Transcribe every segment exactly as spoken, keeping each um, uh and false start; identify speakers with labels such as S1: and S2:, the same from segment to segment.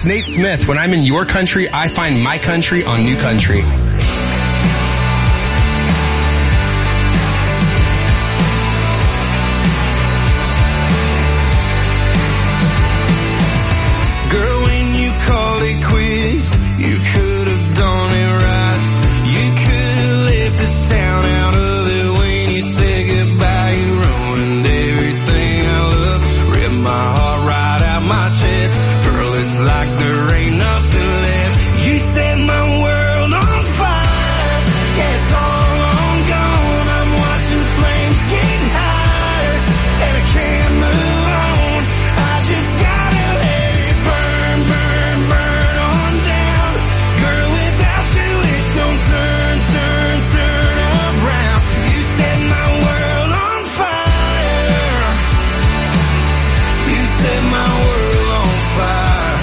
S1: it's Nate Smith. When I'm in your country, I find my country on New Country.
S2: Girl, when you called it quits, you could have done it right. You could have left the sound out of it when you said goodbye. You ruined everything I love, ripped my heart right out my chest. Girl, it's like there ain't nothing left. You set my world on fire. Yeah, it's all long gone. I'm watching flames get higher, and I can't move on. I just gotta let it burn, burn, burn on down. Girl, without you it don't turn, turn, turn around. You set my world on fire. You set my world on fire.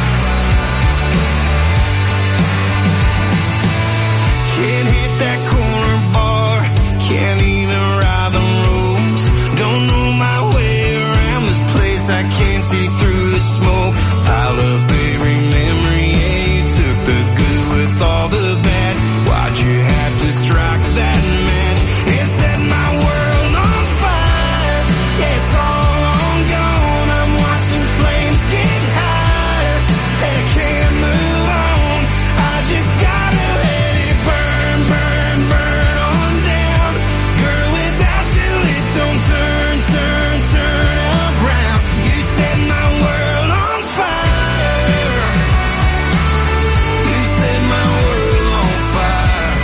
S2: Can't hit that corner bar, can't even ride the roads. Don't know my way around this place, I can't see through the smoke. Piled up every memory, yeah, you took the good with all the bad. Why'd you have to strike that match and set my world on fire? Yeah, it's all long gone. I'm watching flames get higher, and I can't move on. I just gotta let it burn, burn, burn on down. Girl, without you it don't turn, turn, turn around. You set my world on fire. You set my world on fire.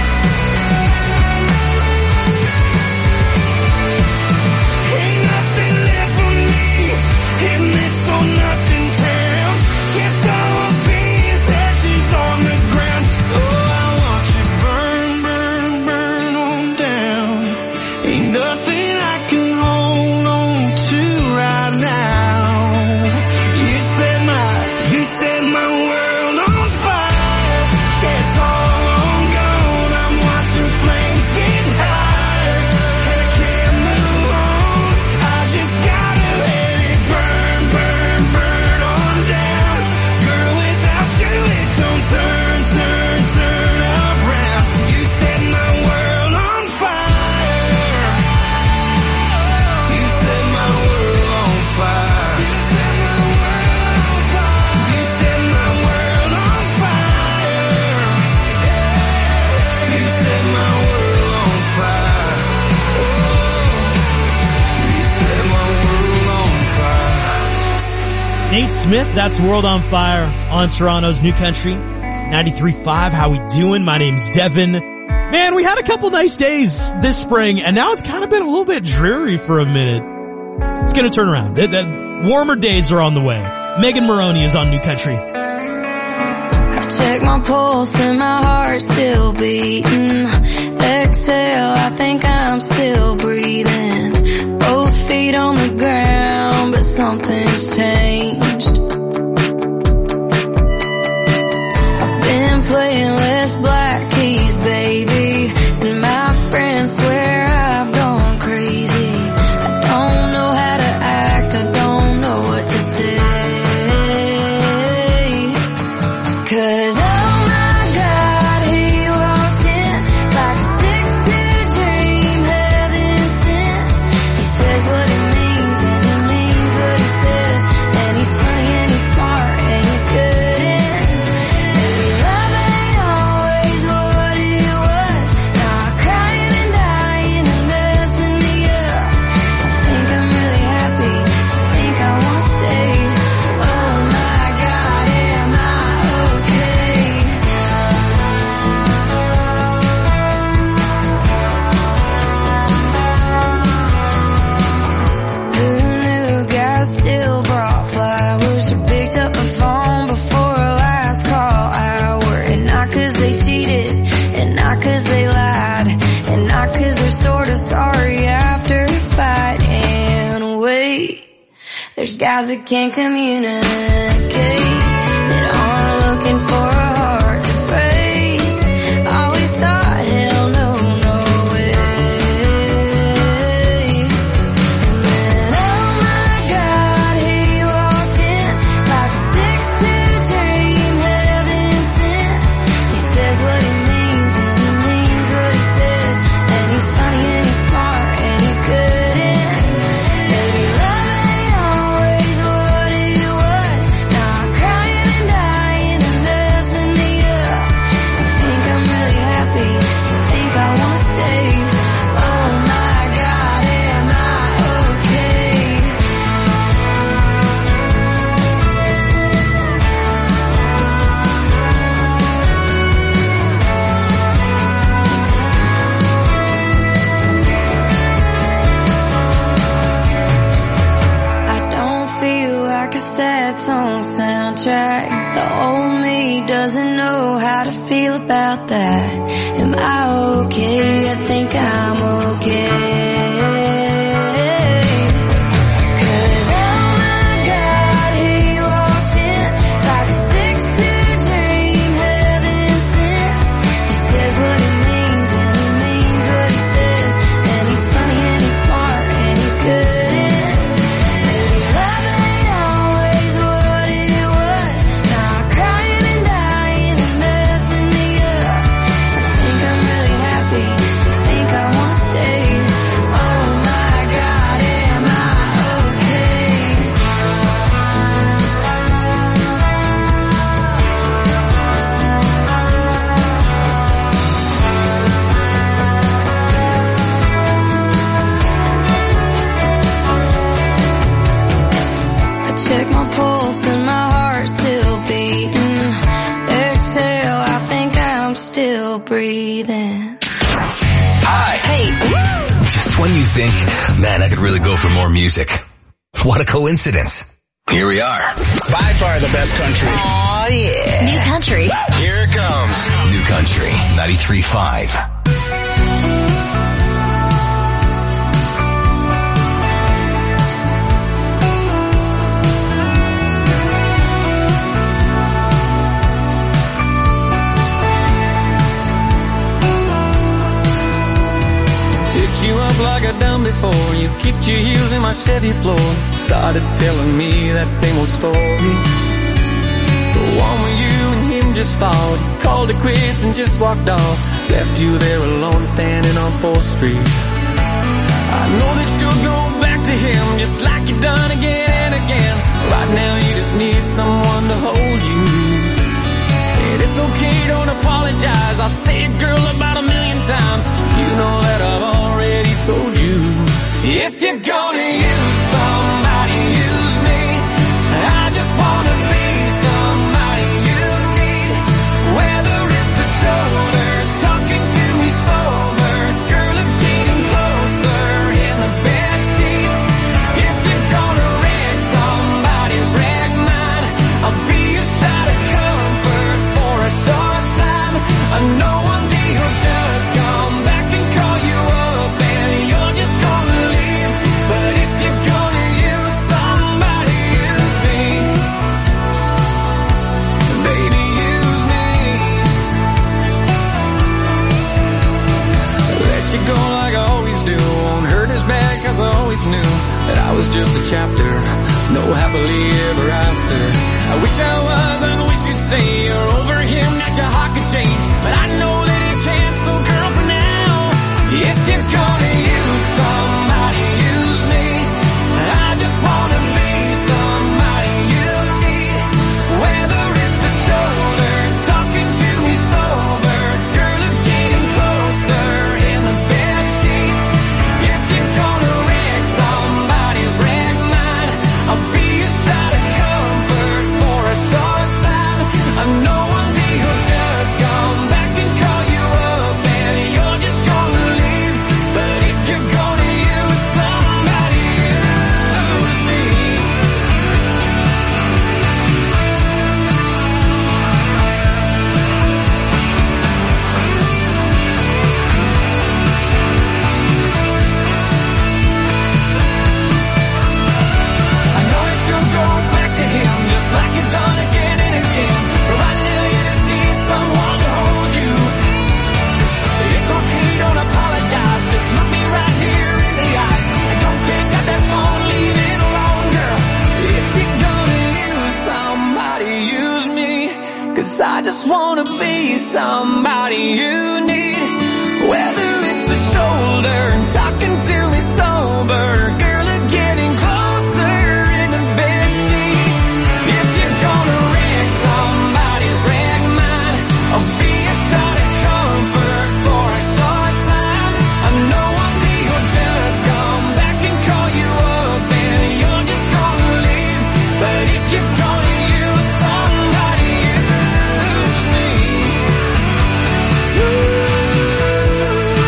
S2: Ain't nothing left for me in this for nothing town. Guess I will be as ashes on the ground. Oh, I want you burn, burn, burn on down. Ain't nothing I can hold on to right now. You set my, you set my world on fire. Yeah, it's all long gone. I'm watching flames get higher, and I can't move on. I just gotta let it burn, burn, burn on down. Girl, without you it don't turn, turn, turn around. You set my world on fire. You set my world on fire. You set my world on fire. You set my world on fire. You set my world on fire.
S3: Nate Smith, that's World on Fire on Toronto's New Country ninety-three point five. How we doing? My name's Devin. Man, we had a couple nice days this spring, and now it's kind of been a little bit dreary for a minute. It's gonna turn around. The, the warmer days are on the way. Megan Maroney is on New Country.
S4: I check my pulse and my heart's still beating. Exhale, I think I'm still breathing. Both feet on the ground, but something's changed. I've been playing less black keys, baby, and my friends swear I've gone crazy. I don't know how to act, I don't know what to say. 'Cause oh my God, he walked in like a six two dream, heaven sent. He says what he means and he means what he says, and he's funny and he's smart and he's good in. Maybe love ain't always what it was. Now I'm crying and dying and messing me up. I think I'm really happy, I think I won't stay. Oh my God, am I okay? Who knew guys still brought flowers or picked up the phone before last call hour? And not 'cause they cheated, and not 'cause they lied, and not 'cause they're sorta sorry after a fight. And wait, there's guys that can't communicate, that aren't looking for a heart to break. Always thought, hell no, no way. And then oh my God, he walked in like a six two dream. old me doesn't know how to feel about that. Am I okay? I think I'm okay. Breathing.
S5: Hi. Hey. Just when you think, man, I could really go for more music. What a coincidence. Here we are.
S6: By far the best country.
S7: Oh yeah. New country.
S6: Here it comes.
S5: New Country ninety-three point five.
S8: Like I've done before, you kicked your heels in my Chevy floor, started telling me that same old story. The one where you and him just fought, called it quits and just walked off, left you there alone standing on fourth street. I know that you'll go back to him just like you've done again and again. Right now you just need someone to hold you. And it's okay, don't apologize, I'll say it, girl, about a million times. You know that I've already told you. If you're gonna use somebody, use me. I just wanna be somebody you need. Whether it's the shoulder, talking to me sober, girl, I'm getting closer in the bed sheets. If you're gonna wreck somebody's wreck mine, I'll be a shot of comfort for a short time. I know one day he'll just come back and call you up and you're just gonna leave. But if you're gonna use somebody, use me. Baby, use me. Let you go like I always do. Won't hurt as bad cause I always knew that I was just a chapter, no happily ever after. I wish I was, I wish you'd say you're over him, that your heart could change. But I know that it can't, so girl, for now, if you're gonna use somebody, use me. I just wanna be somebody you need. Whether it's the shoulder, talking to me sober, girl, I'm getting closer in the bed sheets. If you're gonna wreck somebody's wreck mine, I'll be a shot of comfort for a short time. I know one day he'll just come back and call you up and you're just gonna leave. But if you're gonna use somebody, use me. I know that you'll go back to him just like you've done again and again. But right now you just need someone to hold you. It's okay, don't apologize, just look me right here in the eyes. And don't pick up that phone, leave it alone, girl. If you're gonna use somebody, use me. Cause I just wanna be somebody you need. Whether it's the shoulder and talking to me sober, girl, I'm getting closer in the bed sheets. If you're gonna wreck somebody's wreck mine, I'll be a shot of comfort for a short time. I know one day he'll just come back and call you up and you're just gonna leave. But if you're gonna use somebody, use me. Ooh.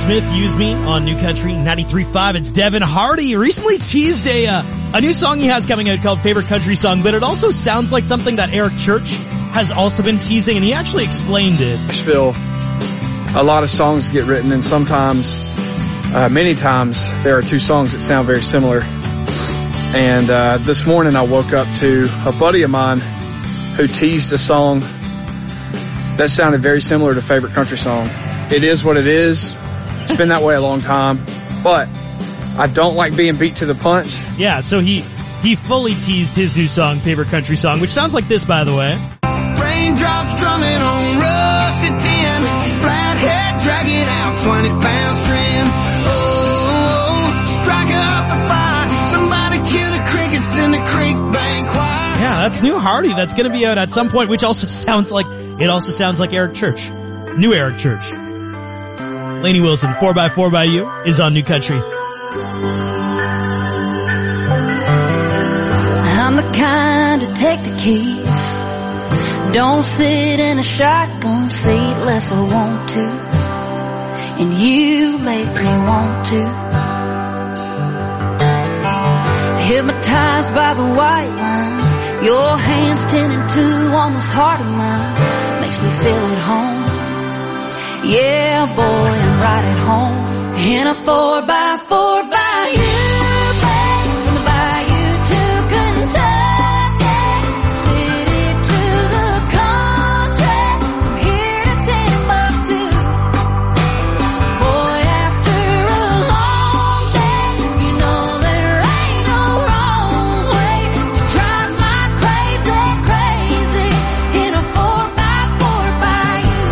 S3: Smith, Use Me on New Country ninety-three point five. It's Devin Hardy. Recently teased a, uh, a new song he has coming out called Favorite Country Song, but it also sounds like something that Eric Church has also been teasing, and he actually explained it.
S9: Nashville, a lot of songs get written, and sometimes, uh, many times, there are two songs that sound very similar. And uh, this morning I woke up to a buddy of mine who teased a song that sounded very similar to Favorite Country Song. It is what it is. It's been that way a long time, but I don't like being beat to the punch.
S3: Yeah, so he he fully teased his new song, Favorite Country Song, which sounds like this, by the way.
S2: Raindrops drumming on rusty tin, flathead dragging out twenty pound string. Oh, strike up the fire, somebody cue the crickets in the creek bank choir.
S3: Yeah, that's new Hardy. That's going to be out at some point, which also sounds like, it also sounds like Eric Church. New Eric Church. Lainey Wilson, four by four by You, is on New Country.
S4: I'm the kind to take the keys. Don't sit in a shotgun seat unless I want to. And you make me want to. Hypnotized by the white lines, your hands ten and two on this heart of mine. Makes me feel at home. Yeah, boy, I'm right at home. In a four by four by you, babe. From the bayou to Kentucky, city to the country, from here to Timbuktu. Boy, after a long day, you know there ain't no wrong way to drive my crazy, crazy in a four by four by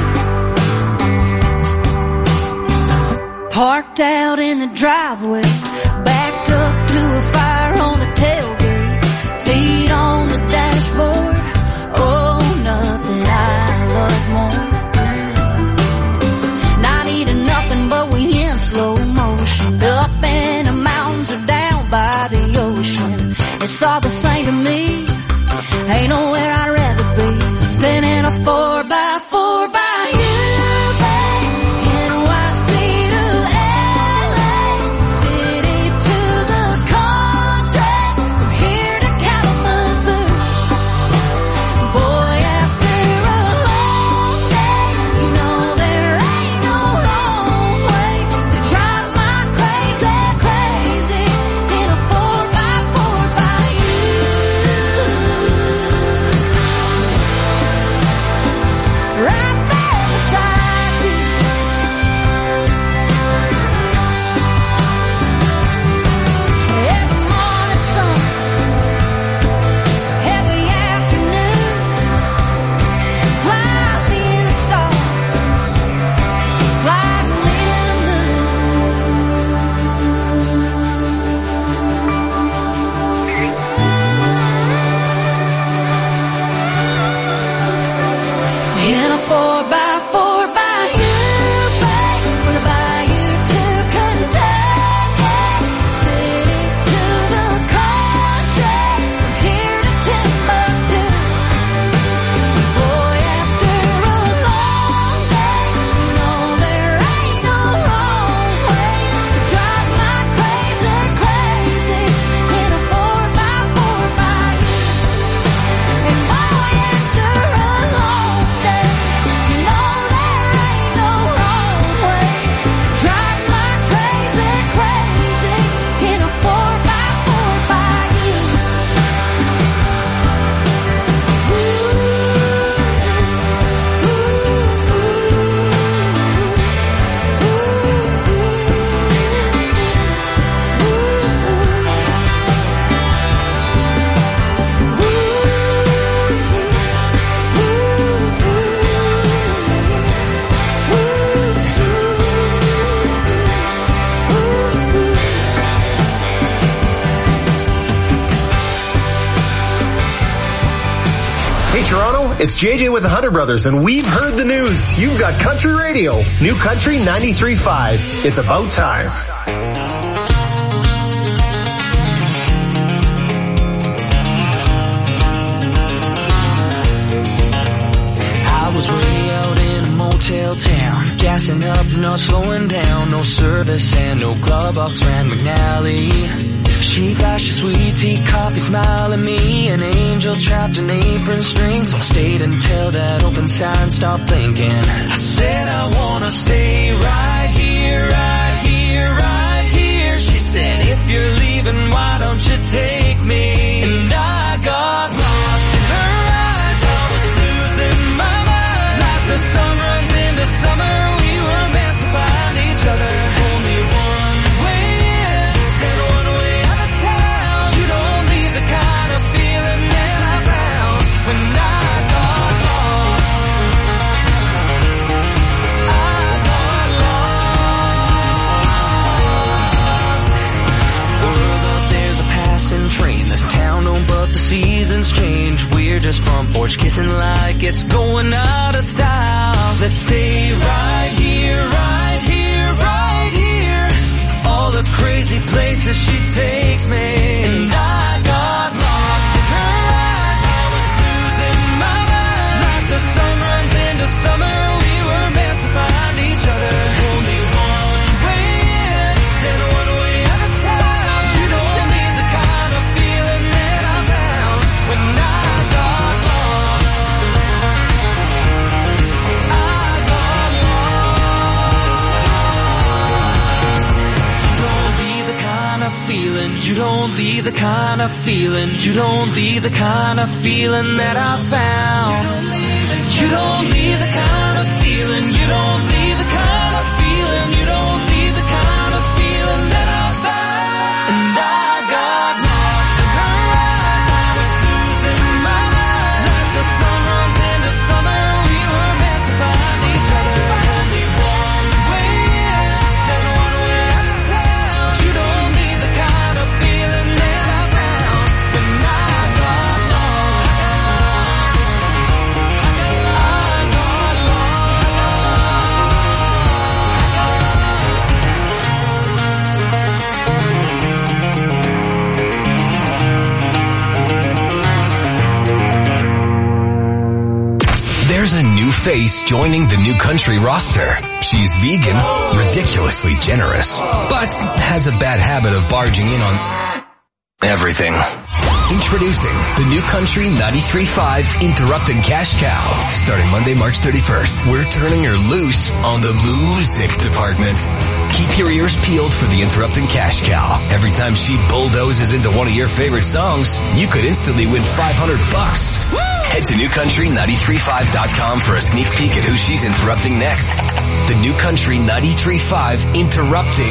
S4: you. Parked out in the driveway, backed up to a fire on the tailgate, feet on the dashboard. Oh, nothing I love more. Not eating nothing, but we in slow motion, up in the mountains or down by the ocean. It's all the same to me. Ain't nowhere I'd rather be than in a four by four by you.
S10: It's J J with the Hunter Brothers, and we've heard the news. You've got country radio. New Country ninety-three point five. It's about time.
S8: I was way out in a motel town, gassing up not slowing down, no service and no glove box ran McNally. She flashed a sweet tea, coffee, smile at me, an angel trapped in apron strings. So I stayed until that open sign stopped blinking. I said I wanna stay right here, right here, right here. She said, if you're leaving, why don't you take me? And I got lost in her eyes, I was losing my mind. Like the sun runs into summer, we were meant to find each other. Only one way in, and one way out of town. You don't need the kind of feeling that I found when I got lost. I got lost. Word up, there's a passing train. This town don't, but the seasons change. We're just front porch kissing like it's going out of style. Let's stay right here, right here, right here. All the crazy places she takes me. And I got lost in her eyes, I was losing my mind. Like the sun runs into summer, we were meant to find each other. Only one way in, and one way out of town. You don't need the kind of feeling that I found when I got lost. I got lost. You don't leave the kind of feeling, you don't leave the kind of feeling that I found. You don't leave the kind of feeling, you don't leave the kind of feeling, you don't leave the kind of feeling that I found. And I got lost in her eyes, I was losing my mind. Like the sun runs into summer, we were meant to find each other. Only one way in, and one way out of town. You don't need the kind of feeling that I found when I got lost. I got
S5: There's a new face joining the New Country roster. She's vegan, ridiculously generous, but has a bad habit of barging in on everything. Introducing the New Country ninety-three point five Interrupted Cash Cow. Starting Monday, March thirty-first, we're turning her loose on the music department. Keep your ears peeled for the Interrupted Cash Cow. Every time she bulldozes into one of your favorite songs, you could instantly win five hundred bucks. Head to new country ninety-three point five dot com for a sneak peek at who she's interrupting next. The New Country ninety-three point five Interrupting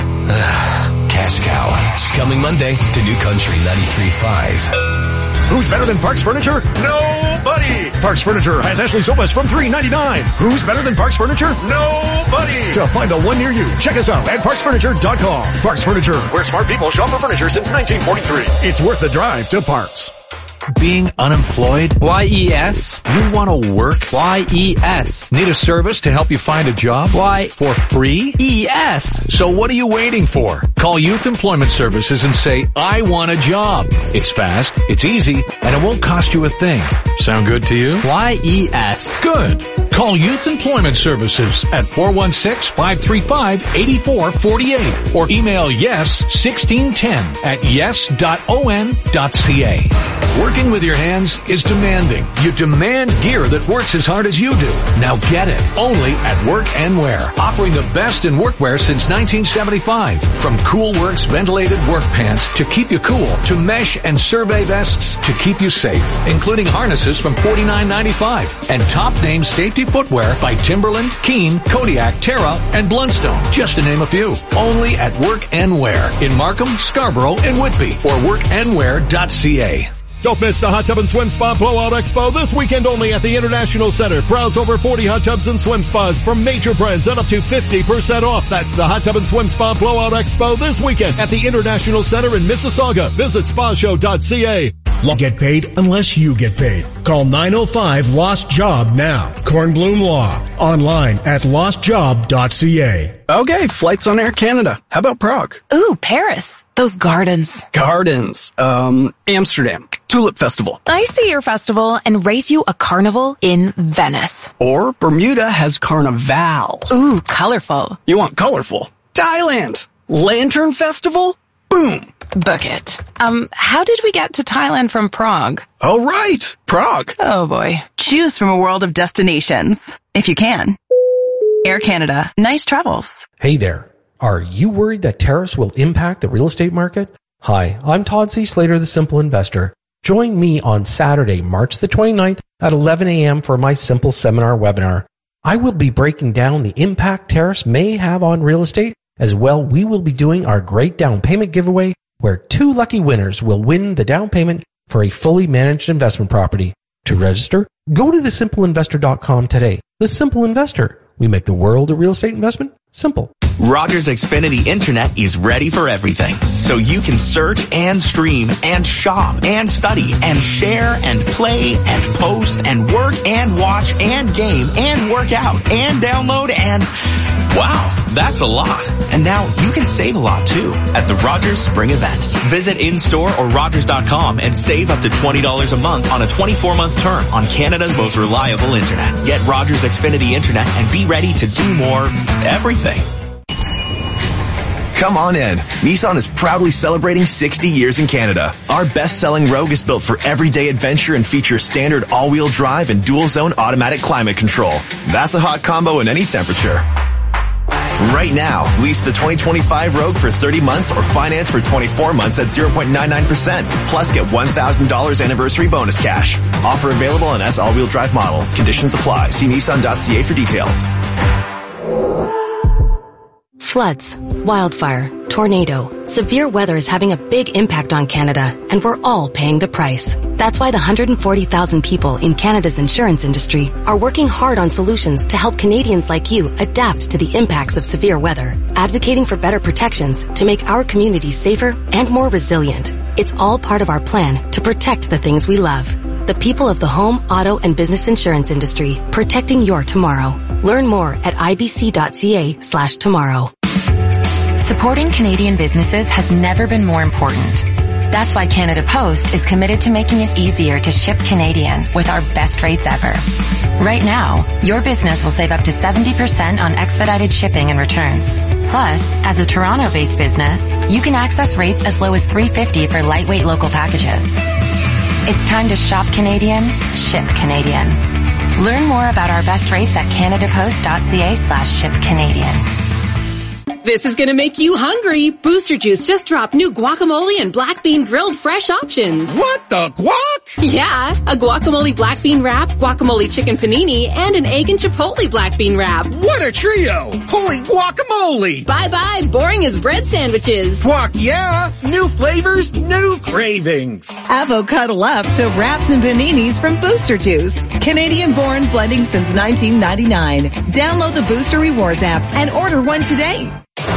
S5: uh, Cash Cow. Coming Monday to New Country ninety-three point five.
S11: Who's better than Parks Furniture? Nobody! Parks Furniture has Ashley sofas from three ninety-nine. Who's better than Parks Furniture? Nobody! To find the one near you, check us out at parks furniture dot com. Parks Furniture, where smart people shop for furniture since nineteen forty-three. It's worth the drive to Parks.
S12: Being unemployed? Y E S. You want to work? Y E S. Need a service to help you find a job? Why? For free? E S. So what are you waiting for? Call Youth Employment Services and say, I want a job. It's fast, it's easy, and it won't cost you a thing. Sound good to you? Y E S. Good. Call Youth Employment Services at four one six, five three five, eight four four eight or email yes sixteen ten at yes dot o n dot c a. Working with your hands is demanding. You demand gear that works as hard as you do. Now get it. Only at Work and Wear. Offering the best in workwear since nineteen seventy-five. From Cool Works ventilated work pants to keep you cool, to mesh and survey vests to keep you safe, including harnesses from forty-nine ninety-five and top name safety footwear by Timberland, Keen, Kodiak, Terra, and Blundstone, just to name a few. Only at Work and Wear in Markham, Scarborough, and Whitby or work and wear dot c a.
S11: Don't miss the Hot Tub and Swim Spa Blowout Expo this weekend only at the International Center. Browse over forty hot tubs and swim spas from major brands at up to fifty percent off. That's the Hot Tub and Swim Spa Blowout Expo this weekend at the International Center in Mississauga. Visit spa show dot c a.
S13: Law get paid unless you get paid. Call nine oh five LOST JOB now. Kornblum Law. Online at lost job dot c a.
S14: Okay, flights on Air Canada. How about Prague?
S7: Ooh, Paris. Those gardens.
S14: Gardens. Um, Amsterdam. Tulip Festival.
S7: I see your festival and raise you a carnival in Venice.
S14: Or Bermuda has Carnival.
S7: Ooh, colorful.
S14: You want colorful? Thailand. Lantern Festival? Boom.
S7: Book it. Um, how did we get to Thailand from Prague?
S14: Oh, right. Prague.
S7: Oh, boy.
S15: Choose from a world of destinations, if you can. Air Canada. Nice travels.
S16: Hey there. Are you worried that tariffs will impact the real estate market? Hi, I'm Todd C. Slater, the Simple Investor. Join me on Saturday, March the twenty-ninth at eleven a.m. for my Simple Seminar webinar. I will be breaking down the impact tariffs may have on real estate. As well, we will be doing our great down payment giveaway where two lucky winners will win the down payment for a fully managed investment property. To register, go to the simple investor dot com today. The Simple Investor. We make the world of real estate investment simple.
S17: Rogers Xfinity Internet is ready for everything. So you can search and stream and shop and study and share and play and post and work and watch and game and work out and download and wow, that's a lot. And now you can save a lot too at the Rogers Spring Event. Visit in-store or Rogers dot com and save up to twenty dollars a month on a twenty-four month term on Canada's most reliable internet. Get Rogers Xfinity Internet and be ready to do more everything.
S18: Come on in. Nissan is proudly celebrating sixty years in Canada. Our best-selling Rogue is built for everyday adventure and features standard all-wheel drive and dual-zone automatic climate control. That's a hot combo in any temperature. Right now, lease the twenty twenty-five Rogue for thirty months or finance for twenty-four months at zero point nine nine percent. Plus get one thousand dollars anniversary bonus cash. Offer available on S all-wheel drive model. Conditions apply. See Nissan dot C A for details.
S19: Floods, wildfire, tornado. Severe weather is having a big impact on Canada, and we're all paying the price. That's why the one hundred forty thousand people in Canada's insurance industry are working hard on solutions to help Canadians like you adapt to the impacts of severe weather, advocating for better protections to make our communities safer and more resilient. It's all part of our plan to protect the things we love. The people of the home, auto, and business insurance industry, protecting your tomorrow. Learn more at ibc.ca slash tomorrow.
S20: Supporting Canadian businesses has never been more important. That's why Canada Post is committed to making it easier to ship Canadian with our best rates ever. Right now, your business will save up to seventy percent on expedited shipping and returns. Plus, as a Toronto-based business, you can access rates as low as three dollars and fifty cents for lightweight local packages. It's time to shop Canadian, ship Canadian. Learn more about our best rates at canadapost.ca slash ship Canadian.
S21: This is gonna make you hungry. Booster Juice just dropped new guacamole and black bean grilled fresh options.
S22: What the guac?
S21: Yeah, a guacamole black bean wrap, guacamole chicken panini, and an egg and chipotle black bean wrap.
S22: What a trio! Holy guacamole!
S21: Bye-bye, boring as bread sandwiches.
S22: Guac, yeah! New flavors, new cravings.
S23: Avocado up to wraps and paninis from Booster Juice. Canadian-born blending since nineteen ninety-nine. Download the Booster Rewards app and order one today.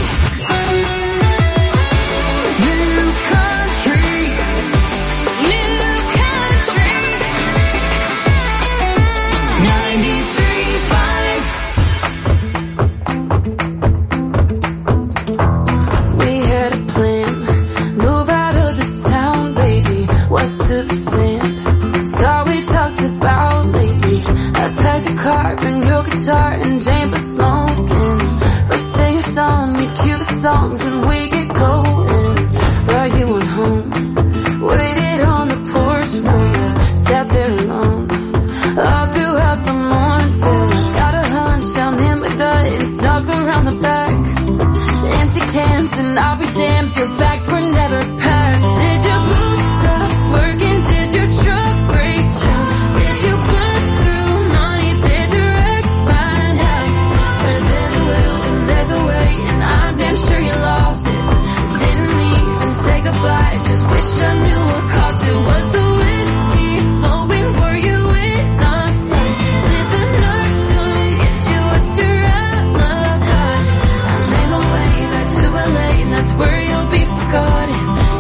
S4: To the sand, it's all we talked about lately. I packed a car, bring your guitar, and Jane for smoking. First thing it's on, we cue the songs and we get going. Brought you on home, waited on the porch for you, sat there alone all throughout the morning till I got a hunch down in my gut and snuck around the back. Empty cans and I'll be damned, your bags were never packed. Did your boots stop working? Did your truck break down? Did you burn through money? Did your ex find out? But there's a will and there's a way, and I'm damn sure you lost it. Didn't even say goodbye, just wish I knew what caused it. Was the whiskey flowing? Were you in a fight? Did the nurse come get you? What's your alibi? I made my way back to L A, and that's where you'll be forgotten.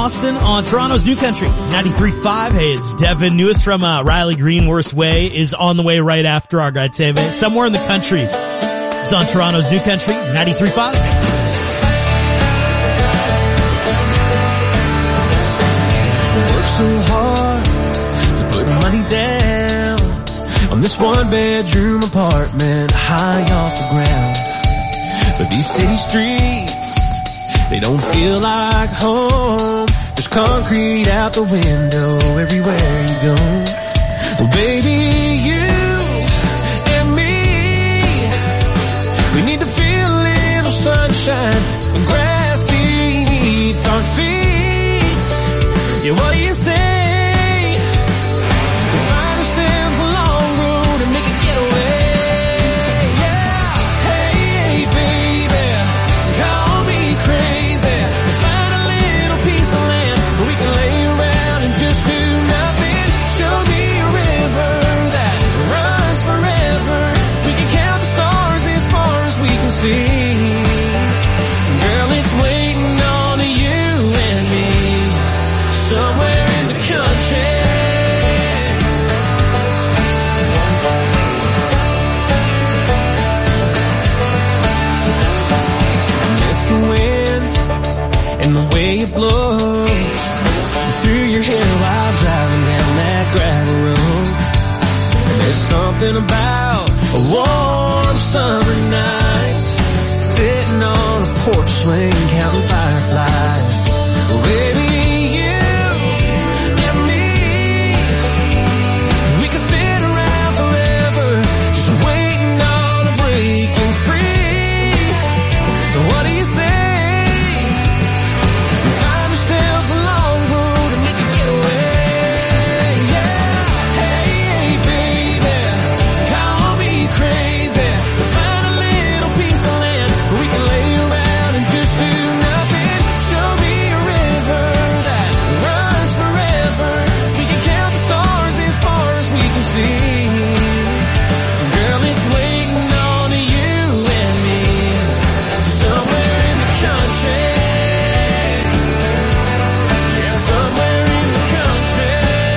S3: Austin on Toronto's New Country ninety-three point five. Hey, it's Devin. Newest from uh, Riley Green, Worst Way, is on the way right after our guy Teve. Somewhere in the country is on Toronto's New Country ninety-three point five.
S8: Work so hard to put money down on this one bedroom apartment high off the ground. But these city streets, they don't feel like home. There's concrete out the window everywhere you go. Well, baby, you and me, we need to feel a little sunshine and grass beneath our feet. Yeah, what do you say? We find ourselves a long road and make a getaway. Yeah, hey, hey, baby, call me crazy. Let's find a little piece of land where we can lay around and just do nothing. Show me a river that runs forever. We can count the stars as far as we can see. Girl, it's waiting on you and me somewhere in the country. Miss the wind and the way it blows through your hair while driving down that gravel road. There's something about a warm summer night, sitting on a porch swing counting fireflies. Well, baby, you and me, we can sit around forever, just waiting on a breaking free. What do you say? We find ourselves a long road and make a getaway. Yeah, hey, hey, baby, call me crazy. Let's find a little piece of land where we can lay around and just do nothing. Show me a river that runs forever. We can count the stars as far as we can see. Girl, it's waiting on you and me somewhere in the country. Yeah, somewhere in the country,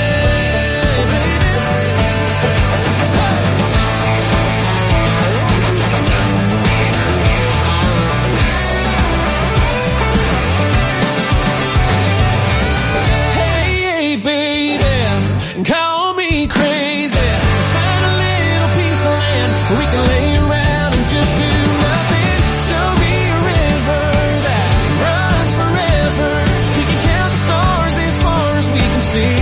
S8: hey, hey, baby, call me crazy. Let's find a little piece of land where we can lay around and just do nothing. Show me a river that runs forever. We can count the stars as far as we can see.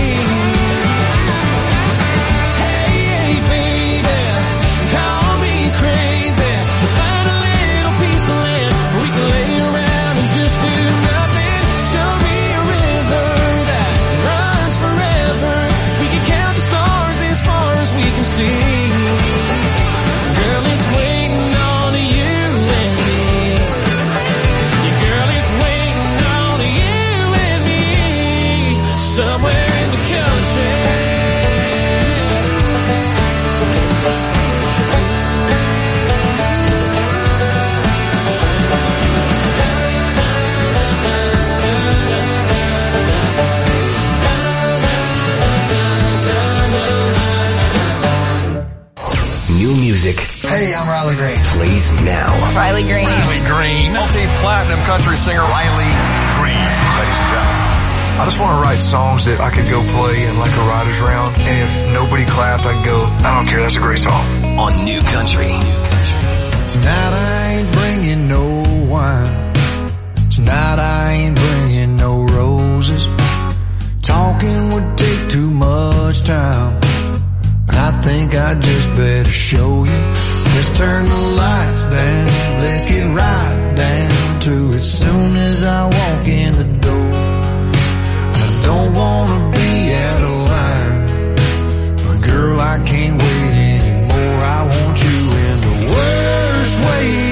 S8: Hey, hey, baby, call me crazy. Let's find a little piece of land where we can lay around and just do nothing. Show me a river that runs forever. We can count the stars as far as we can see. Girl, it's waiting on you and me. Yeah, girl, it's waiting on you and me somewhere in the country.
S5: New music
S1: Hey, I'm Riley Green.
S5: plays now.
S23: Riley Green.
S1: Riley Green. Multi-platinum country singer Riley Green. Ladies and gentlemen. I just want to write songs that I could go play in like a writer's round. And if nobody clapped, I'd go, I don't care, that's a great song.
S5: On New Country.
S2: Tonight I ain't bringing no wine. Tonight I ain't bringing no roses. Talking would take too much time. I think I just better show you. Let's turn the lights down. Let's get right down to it. Soon as I walk in the door, I don't wanna be out of line. But girl, I can't wait anymore. I want you in the worst way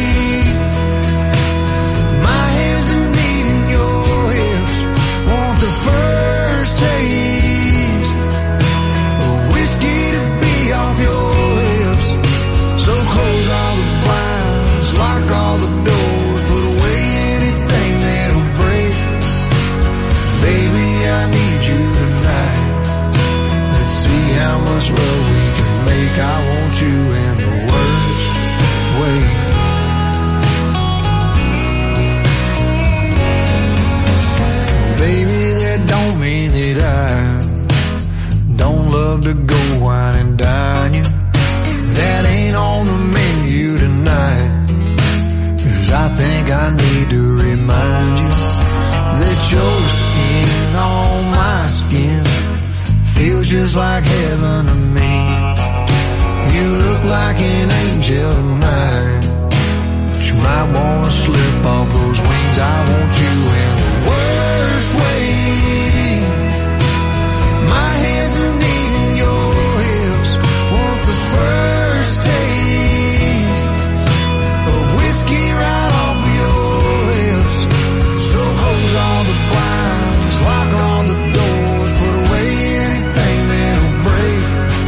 S1: angel tonight. But you might wanna slip off those wings. I want you in the worst way. My hands are needing your hips. Want the first taste of whiskey right off of your lips. So close all the blinds, lock all the doors, put away anything that'll break.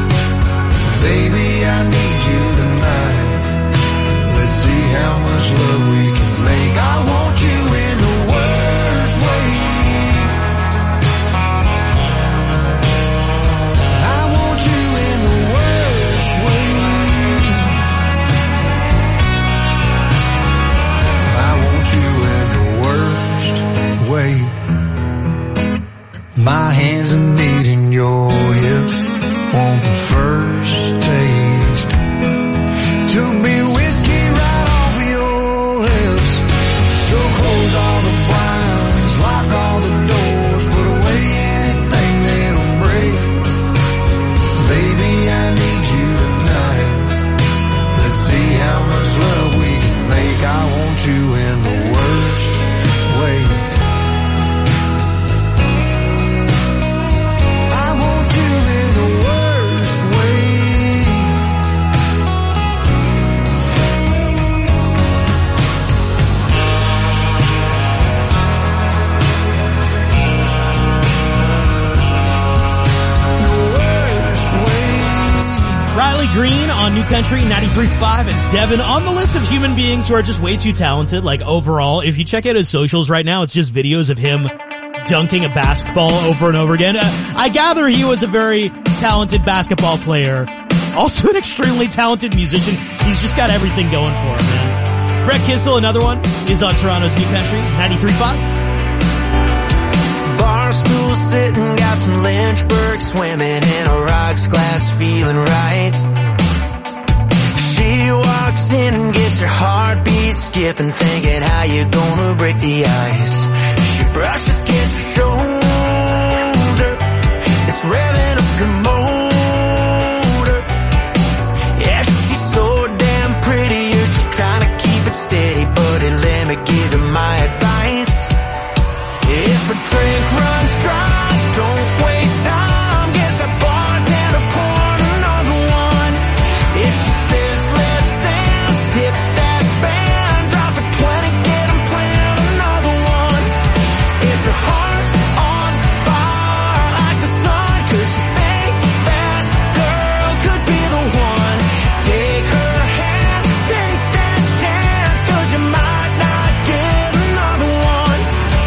S1: Baby, I need you tonight. Let's see how much love we can make. I want you in the worst way. I want you in the worst way. I want you in the worst way. My hands are needing your hips. Want the first taste to be whiskey right off of your lips. So close all the blinds, lock all the doors, put away anything that'll break. Baby, I need you tonight. Let's see how much love we can make. I want you in the worst way. I want you in the worst way.
S3: Riley Green on New Country ninety-three point five. It's Devin on the list of human beings who are just way too talented, like overall. If you check out his socials right now, it's just videos of him dunking a basketball over and over again. Uh, I gather he was a very talented basketball player. Also an extremely talented musician. He's just got everything going for him, man. Brett Kissel, another one, is on Toronto's New Country ninety-three point five.
S2: Barstool sitting, got some Lynchburg swimming in a rocks glass, feeling right. She walks in and gets her heartbeat skipping, thinking how you gonna break the ice. She brushes against her shoulder, it's revving up your motor. Yeah, she's so damn pretty, you're just trying to keep it steady, buddy, let me give you my advice. If a drink runs dry, don't waste time. Get the bartender, pour another one. If she says let's dance, tip that band. Drop a twenty, get 'em playing another one. If your heart's on fire like the sun, 'cause you think that girl could be the one. Take her hand, take that chance, 'cause you might not get another one.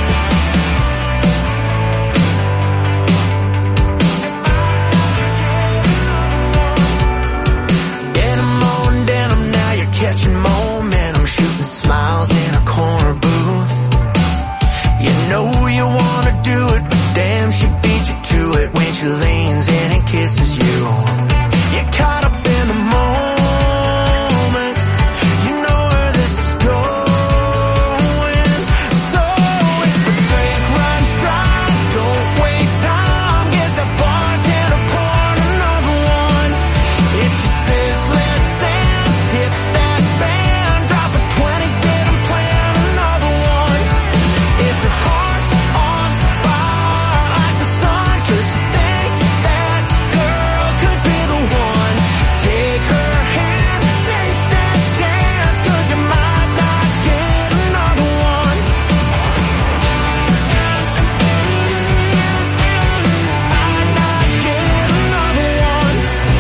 S2: Catching momentum, shooting smiles in a corner booth. You know you wanna do it, but damn, she beat you to it when she leans in and kisses you. You're caught up in the moment, you know where this is going. So if the drink runs dry, don't waste time. Get the bartender, pour another one. If she says let's dance, tip that band, drop a twenty, get 'em playing another one. If your heart's on fire like the sun, 'cause you think that girl could be the one. Take her hand, take that chance, 'cause you might not get another one. Might not get another one.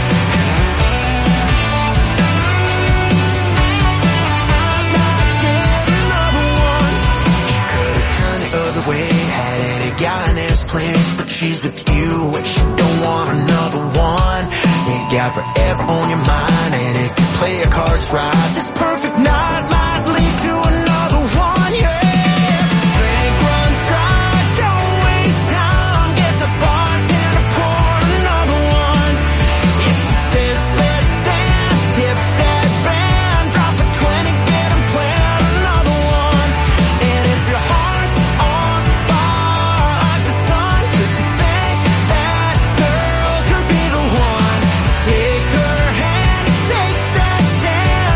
S2: Other way, had any guy in this place, but she's with you and she don't want another one. You got forever on your mind, and if you play your cards right, this perfect night might lead to another one. Yeah, drink runs dry, don't waste time. Get the bartender, pour another one. If she says let's dance, tip that band, drop a twenty, get 'em playing another one. And if your heart's on fire like the sun, 'cause you think that girl could be the one. Take her hand, take that chance.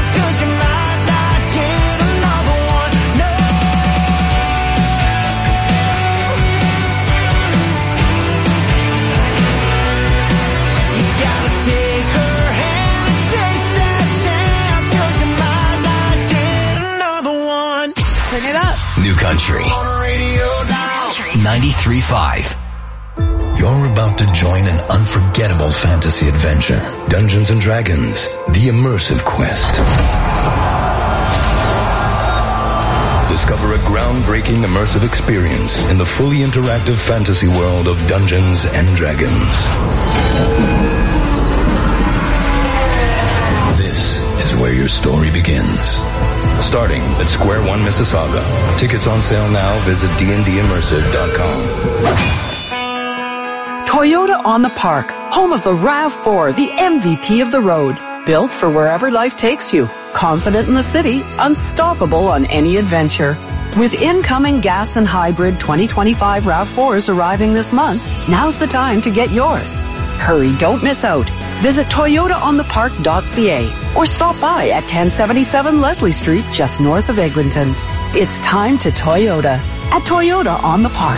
S5: New Country ninety-three point five.
S6: You're about to join an unforgettable fantasy adventure. Dungeons and Dragons, the immersive quest. Discover a groundbreaking immersive experience in the fully interactive fantasy world of Dungeons and Dragons. This is where your story begins. Starting at Square One, Mississauga. Tickets on sale now. Visit d n d immersive dot com.
S9: Toyota on the Park, home of the RAV four, the M V P of the road. Built for wherever life takes you. Confident in the city, unstoppable on any adventure. With incoming gas and hybrid twenty twenty-five RAV fours arriving this month, now's the time to get yours. Hurry, don't miss out. Visit toyota on the park dot c a or stop by at ten seventy-seven Leslie Street, just north of Eglinton. It's time to Toyota at Toyota on the Park.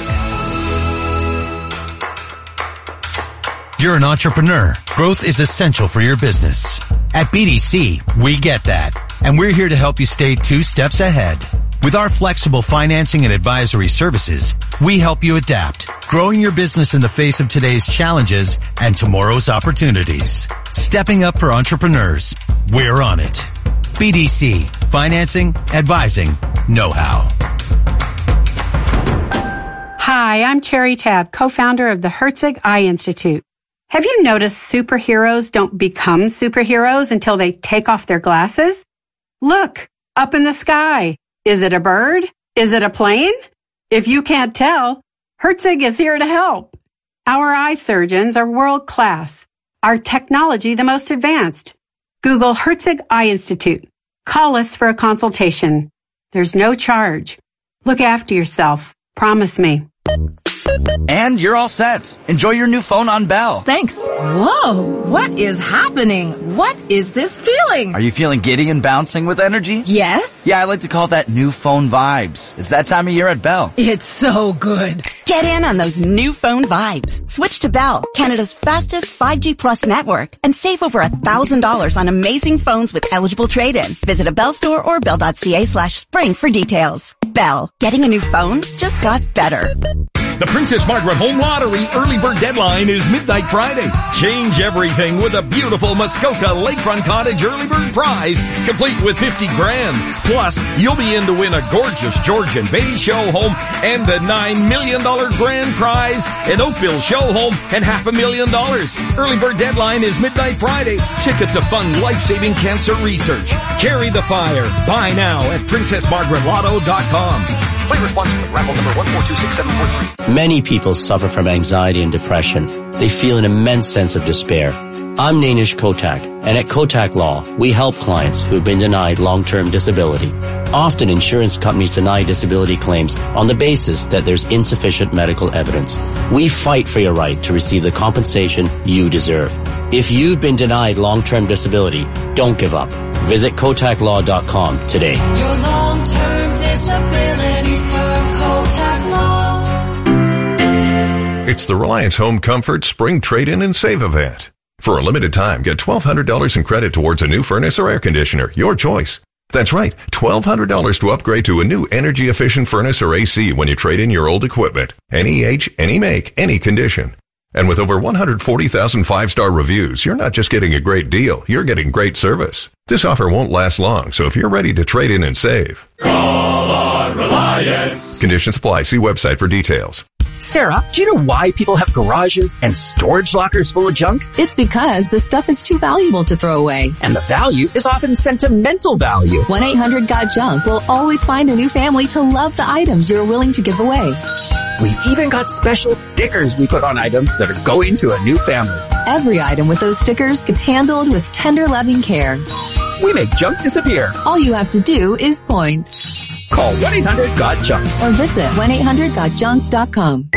S10: You're an entrepreneur. Growth is essential for your business. At B D C, we get that, and we're here to help you stay two steps ahead. With our flexible financing and advisory services, we help you adapt, growing your business in the face of today's challenges and tomorrow's opportunities. Stepping up for entrepreneurs. We're on it. B D C, financing, advising, know-how.
S24: Hi, I'm Cherry Tab, co-founder of the Herzig Eye Institute. Have you noticed superheroes don't become superheroes until they take off their glasses? Look, up in the sky. Is it a bird? Is it a plane? If you can't tell, Herzig is here to help. Our eye surgeons are world class. Our technology the most advanced. Google Herzig Eye Institute. Call us for a consultation. There's no charge. Look after yourself. Promise me.
S25: And you're all set. Enjoy your new phone on Bell.
S26: Thanks. Whoa, what is happening? What is this feeling?
S25: Are you feeling giddy and bouncing with energy?
S26: Yes.
S25: Yeah, I like to call that new phone vibes. It's that time of year at Bell.
S26: It's so good.
S23: Get in on those new phone vibes. Switch to Bell, Canada's fastest five G plus network, and save over a thousand dollars on amazing phones with eligible trade-in. Visit a Bell store or bell.ca slash spring for details. Bell, getting a new phone just got better.
S11: The Princess Margaret Home Lottery early bird deadline is midnight Friday. Change everything with a beautiful Muskoka Lakefront Cottage early bird prize, complete with fifty grand. Plus, you'll be in to win a gorgeous Georgian Bay show home and the nine million dollars grand prize, an Oakville show home, and half a million dollars. Early bird deadline is midnight Friday. Ticket to fund life-saving cancer research. Carry the fire. Buy now at princess margaret lotto dot com. Play responsibly. Raffle number one four two six seven four three.
S27: Many people suffer from anxiety and depression. They feel an immense sense of despair. I'm Nainish Kotak, and at Kotak Law, we help clients who have been denied long-term disability. Often insurance companies deny disability claims on the basis that there's insufficient medical evidence. We fight for your right to receive the compensation you deserve. If you've been denied long-term disability, don't give up. Visit kotak law dot com today.
S2: Your long-term disability firm, Kotak Law.
S28: It's the Reliance Home Comfort Spring Trade-In and Save event. For a limited time, get twelve hundred dollars in credit towards a new furnace or air conditioner, your choice. That's right, twelve hundred dollars to upgrade to a new energy-efficient furnace or A C when you trade in your old equipment. Any age, any make, any condition. And with over one hundred forty thousand five-star reviews, you're not just getting a great deal, you're getting great service. This offer won't last long, so if you're ready to trade in and save,
S2: call on Reliance.
S28: Conditions apply. See website for details.
S29: Sarah, do you know why people have garages and storage lockers full of junk?
S30: It's because the stuff is too valuable to throw away.
S29: And the value is often sentimental value.
S30: one eight hundred got junk will always find a new family to love the items you're willing to give away.
S29: We've even got special stickers we put on items that are going to a new family.
S30: Every item with those stickers gets handled with tender, loving care.
S29: We make junk disappear.
S30: All you have to do is point.
S29: Call one eight hundred got junk
S30: or visit one eight hundred got junk dot com.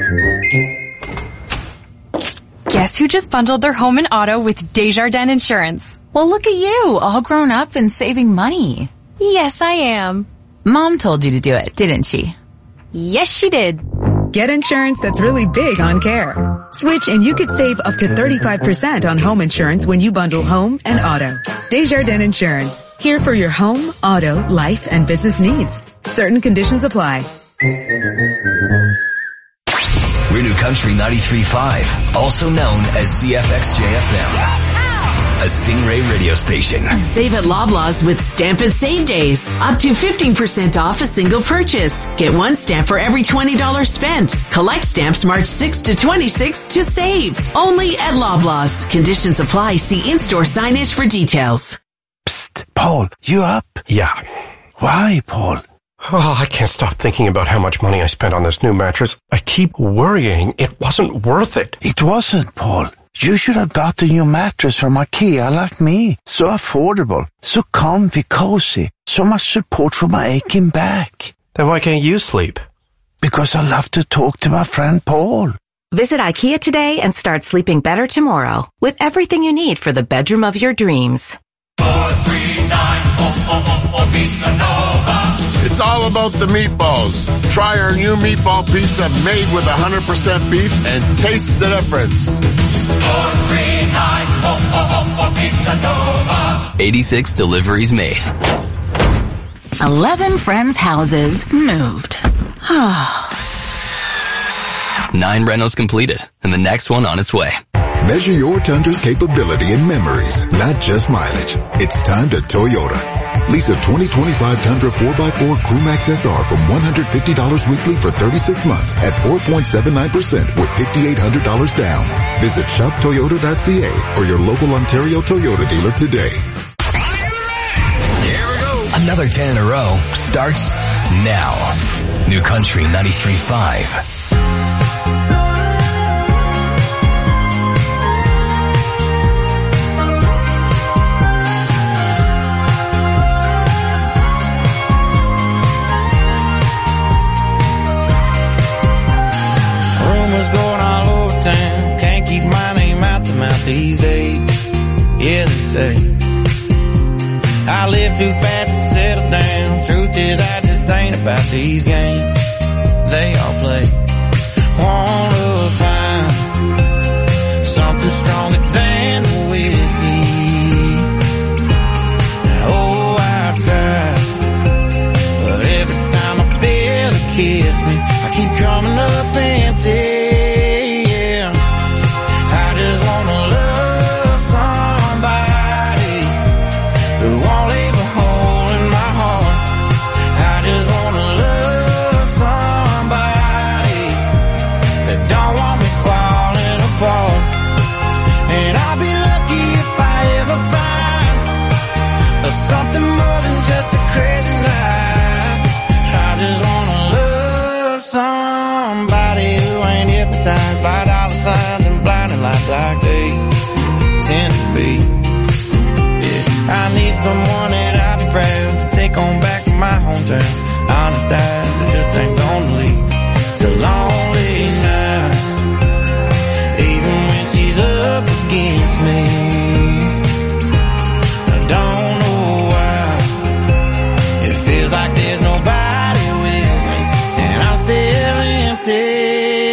S21: Guess who just bundled their home and auto with Desjardins Insurance?
S7: Well, look at you, all grown up and saving money.
S21: Yes, I am.
S7: Mom told you to do it, didn't she?
S21: Yes, she did.
S23: Get insurance that's really big on care. Switch and you could save up to thirty-five percent on home insurance when you bundle home and auto. Desjardins Insurance. Here for your home, auto, life, and business needs.
S12: Certain conditions apply.
S5: We're New Country ninety-three point five, also known as C F X J F M. A Stingray radio station.
S13: Save at Loblaws with Stamp and Save Days. Up to fifteen percent off a single purchase. Get one stamp for every twenty dollars spent. Collect stamps March sixth to twenty-sixth to save. Only at Loblaws. Conditions apply. See in-store signage for details.
S14: Psst, Paul, you up?
S15: Yeah.
S14: Why, Paul?
S15: Oh, I can't stop thinking about how much money I spent on this new mattress. I keep worrying it wasn't worth it.
S14: It wasn't, Paul. You should have got the new mattress from IKEA like me. So affordable, so comfy, cozy, so much support for my aching back.
S15: Then why can't you sleep?
S14: Because I love to talk to my friend Paul.
S16: Visit IKEA today and start sleeping better tomorrow with everything you need for the bedroom of your dreams.
S17: four three nine, oh, oh, oh, oh, Pizza Nova.
S18: It's all about the meatballs. Try our new meatball pizza made with one hundred percent beef and taste the difference.
S17: four three nine, oh, oh, oh, oh, Pizza Nova.
S5: eighty-six deliveries made.
S16: Eleven friends' houses moved.
S5: Nine rentals completed, and the next one on its way.
S19: Measure your Tundra's capability and memories, not just mileage. It's time to Toyota. Lease a twenty twenty-five Tundra four by four Crewmax S R from one hundred fifty dollars weekly for thirty-six months at four point seven nine percent with five thousand eight hundred dollars down. Visit shop toyota dot c a or your local Ontario Toyota dealer today.
S5: Here we go. Another ten in a row starts now. New Country ninety-three point five.
S20: These days, yeah, they say I live too fast to settle down. Truth is, I just ain't about these games they all play. Wanna find something stronger than the whiskey. Oh, I try, but every time I feel a kiss me, I keep coming up empty. Signs and blinding lights like they tend to be. Yeah, I need someone that I'd be proud to take on back to my hometown. Honest eyes that just ain't gonna lead to lonely nights. Even when she's up against me, I don't know why. It feels like there's nobody with me, and I'm still empty.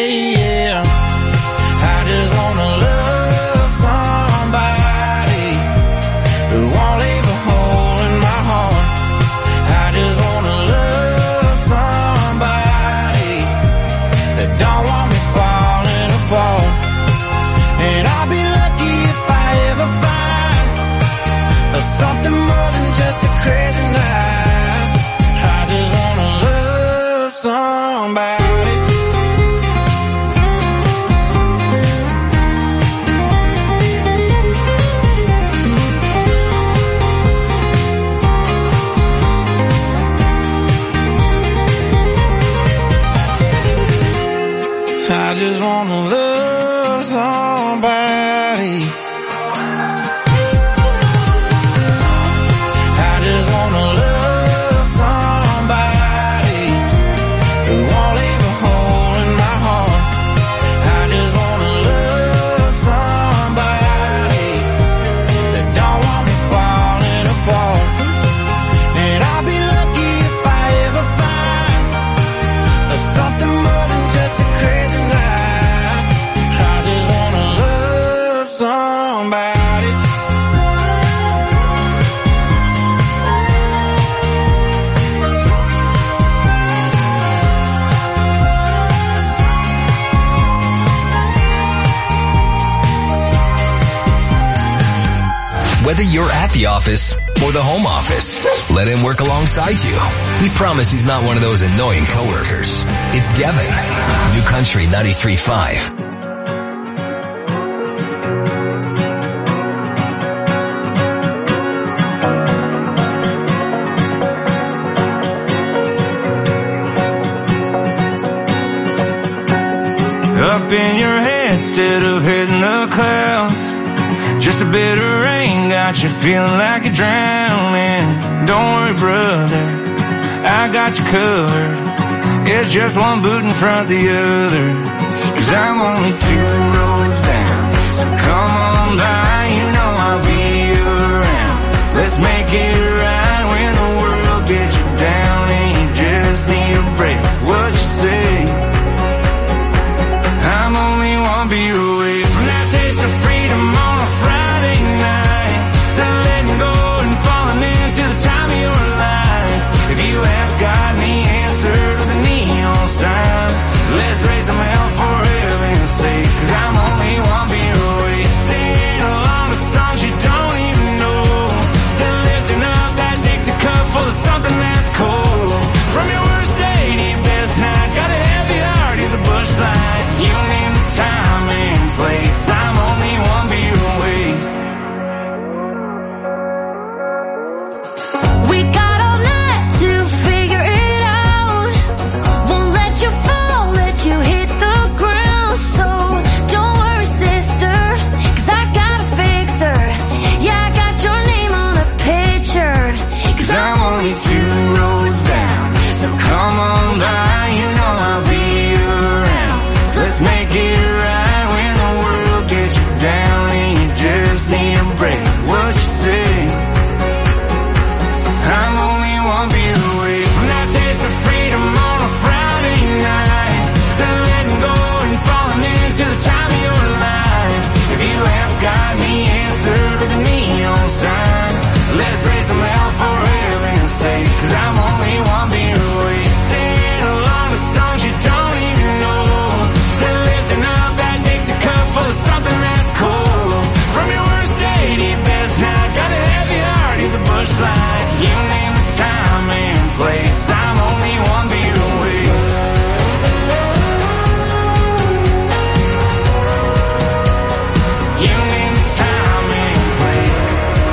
S20: I just wanna love somebody. I just wanna love somebody who won't leave a hole in my heart. I just wanna love somebody that don't want me falling apart. And I'll be lucky if I ever find something more than just a crazy night.
S5: Whether you're at the office or the home office, let him work alongside you. We promise he's not one of those annoying coworkers. It's Devin, New Country ninety-three point five.
S2: Up in your head instead of hitting the clouds. Just a bit of rain got you feeling like you're drowning. Don't worry, brother, I got you covered. It's just one boot in front of the other. Cause I'm only two rows down, so come on by, you know I'll be around. Let's make it right when the world gets you down and you just need a break. What you say? I'm only one beer away from that taste of freedom on a Friday night, to letting go and falling into the time of your life. If you ask God and the answer to the neon sign, let's raise some hell for heaven's sake. Cause I'm only one beer away, singing along to songs you don't even know, to lifting up that Dixie cup full of something that's cold. From your worst day to your best night, got a heavy heart, he's a bush light. You name the time and place, I'm only one beer away.
S1: We got all night to figure it out. Won't let you fall, let you hit the ground. So don't worry, sister, cause I got a fixer. Yeah, I got your name on a picture.
S2: Cause I'm only two rows down, so come on by, you know I'll be around. So let's make it right when the world gets you down and you just need a break. What you say? I'm only one beer away from that taste of freedom on a Friday night, to letting go and falling into the time of your life. If you ask God and the answer to the neon sign, let's raise some hell for heaven's sake. Cause I'm only one beer away, singing along to songs you don't even know, to lifting up that Dixie cup full of something that's cold. From your worst day to your best night, got a heavy heart, he's a bush light. You name the time and place, I'm only one beer away. You name the time and place.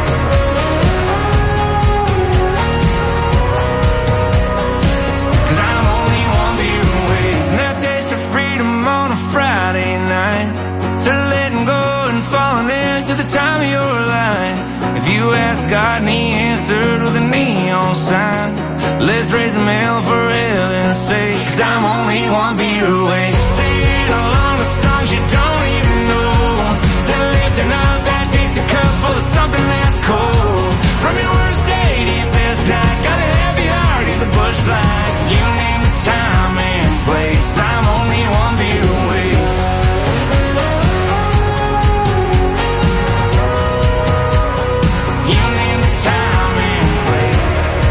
S2: Cause I'm only one beer away from that taste of freedom on a Friday night, to letting go and falling into the time of your life. If you ask God and the answer to the neon sign, let's raise some hell for heaven's sake. Cause I'm only one beer away, singing along to songs you don't even know, to lifting up that Dixie cup full of something that's cold. From your worst day to your best night, got a heavy heart, he's a bush light. You name the time and place, I'm only one beer away. You name the time and place.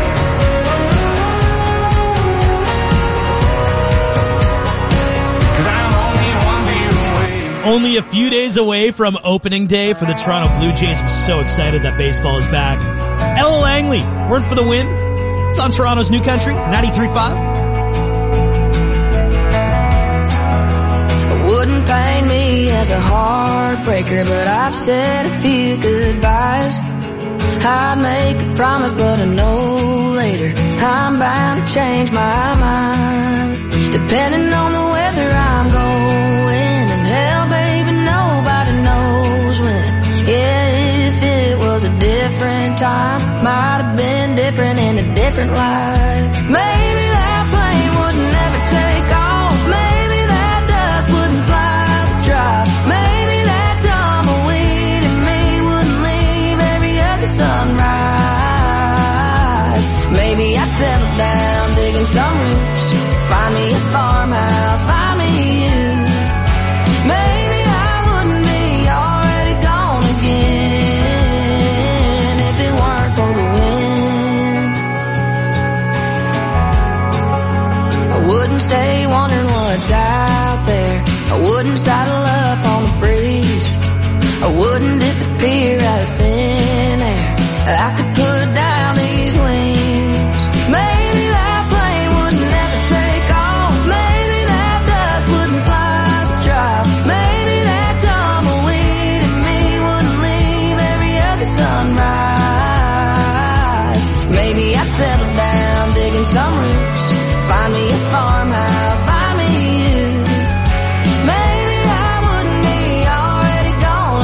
S2: Cause I'm only one beer away.
S3: Only a few days away from opening day for the Toronto Blue Jays. I'm so excited that baseball is back. Ella Langley, Word for the Win. It's on Toronto's New Country, ninety-three point five.
S1: Wouldn't paint me as a heartbreaker, but I've said a few goodbyes. I'd make a promise, but I know later I'm bound to change my mind. Depending on the weather I'm going, and hell, baby, nobody knows when. Yeah, if it was a different time, might have been different in a different life. Maybe that plane would never take off. Maybe that dust wouldn't fly the drive. Maybe that tumbleweed in me wouldn't leave every other sunrise. Maybe I settle down digging some roots, find me a farmhouse, find me you. Maybe I wouldn't be already gone again if it weren't for the wind. I wouldn't stay wondering what's out there. I wouldn't saddle up on the breeze. I wouldn't disappear out of thin Maybe I'd settle down, digging some roots. Find me a farmhouse, find me you. Maybe I wouldn't be already gone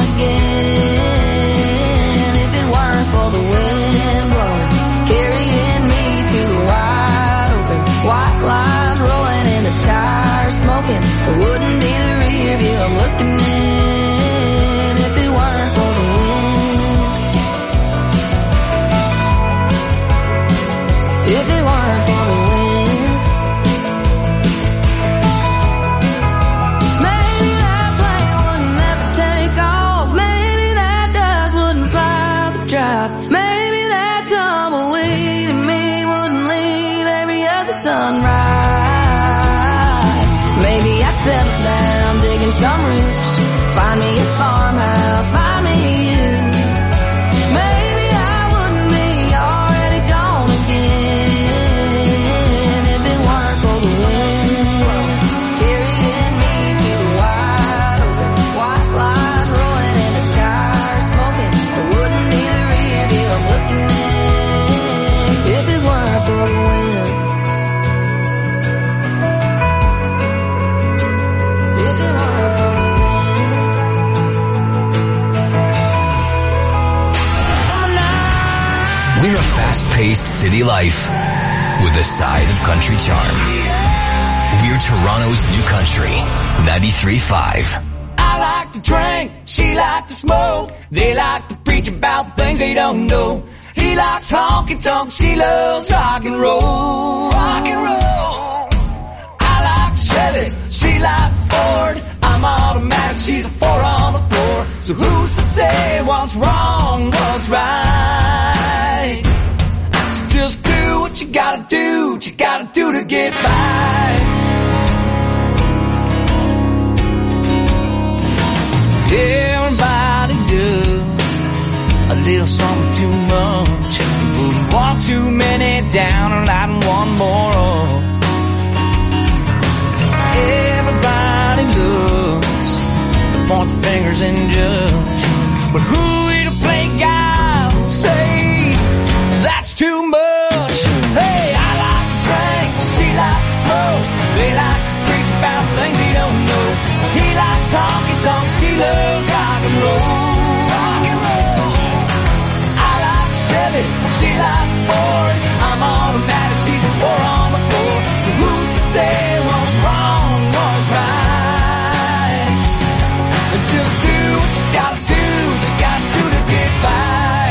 S1: again if it weren't for the wind blowing, carrying me to the wide open. White lines rolling in the tires, smoking. It wouldn't be the rear view I'm looking in if it weren't for the wind. If it weren't for the wind. Maybe that plane wouldn't ever take off. Maybe that dust wouldn't fly the drive. Maybe that tumbleweed in me wouldn't leave every other sunrise. Maybe I'd settle down, digging some roots. Find me a farmhouse, find me you. Maybe I wouldn't be already gone again if it weren't for the wind carrying me to the wide open. White lines rolling in the tires, smoking. It wouldn't be the rear view I'm looking in if it weren't for the wind. If it weren't for the
S5: We're a fast-paced city life with a side of country charm. We're Toronto's New Country, ninety-three point five.
S17: I like to drink, she like to smoke. They like to preach about things they don't know. He likes honky-tonk, she loves rock and roll. Rock and roll. I like Chevy, she like Ford. I'm automatic, she's a four on the floor. So who's to say what's wrong, what's right? So just do what you gotta do, what you gotta do to get by. Everybody does a little something too much. Wouldn't want too many down and lighting one more up. Everybody loves to point the fingers and judge, but who are we to play God? Say that's too much. Hey, I like to drink, she likes to smoke. They like to preach about things they don't know. He likes honky tonk, she loves rock and roll. Rock and roll. I like Chevy, she likes Ford. I'm automatic, she's a four on the floor. So who's to say what's wrong, what's right? Just do what you gotta do, what you gotta do to get by.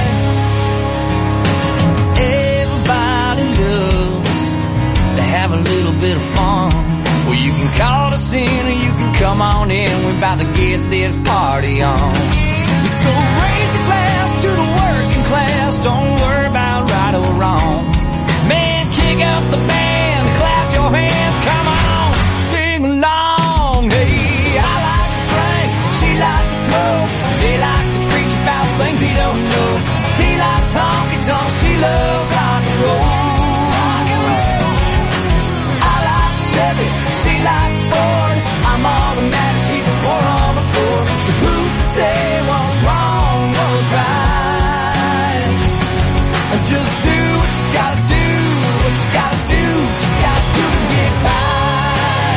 S17: Everybody loves to have a little bit of fun. Well, you can call us in or you can come on in. We're about to get this party on. So raise a glass to the working class. Don't worry about right or wrong. Man, kick up the band, clap your hands, come on, sing along. Hey, I like to drink, she likes to smoke. They like to preach about things they don't know. He likes honky tonk, she loves rock and roll. Rock and roll. I like Chevy, she likes Ford. I'm automatic, she's a four on the floor. So who's to say what's wrong, what's right? Just do what you gotta do, what you gotta do, what you gotta do to get by.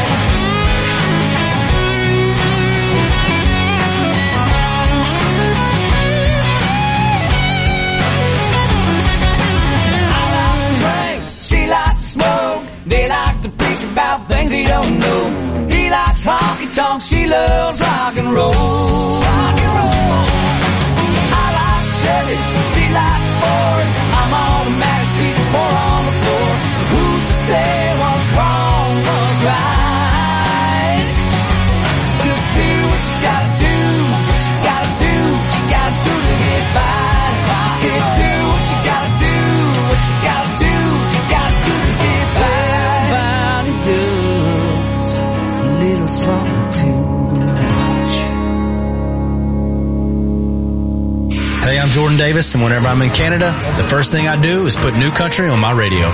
S17: I like to drink, she likes to smoke. They like to preach about things they don't know. He likes honky tonk, she loves rock and roll. Rock and roll. I like Chevy, she likes Ford. I'm automatic, she's a four on the floor. So who's to say what's wrong, what's right? So just do what you gotta do, what you gotta do, what you gotta do to get by. I said do what you gotta do, what you gotta do, what you gotta do to get by. Everybody does a little something too much.
S4: Hey, I'm Jordan Davis, and whenever I'm in Canada, the first thing I do is put New Country on my radio.